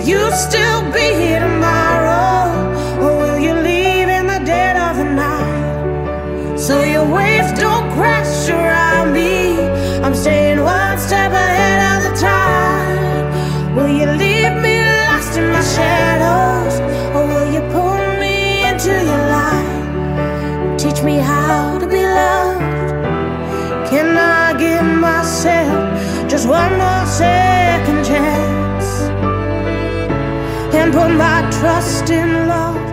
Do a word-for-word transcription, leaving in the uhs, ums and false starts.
you still be here tomorrow? Or will you leave in the dead of the night? So your waves don't crash around me, I'm staying one step ahead of the tide. Will you leave me lost in my shadows? Or will you pull me into your light? Teach me how to be loved. Can I give myself just one more second chance and put my trust in love?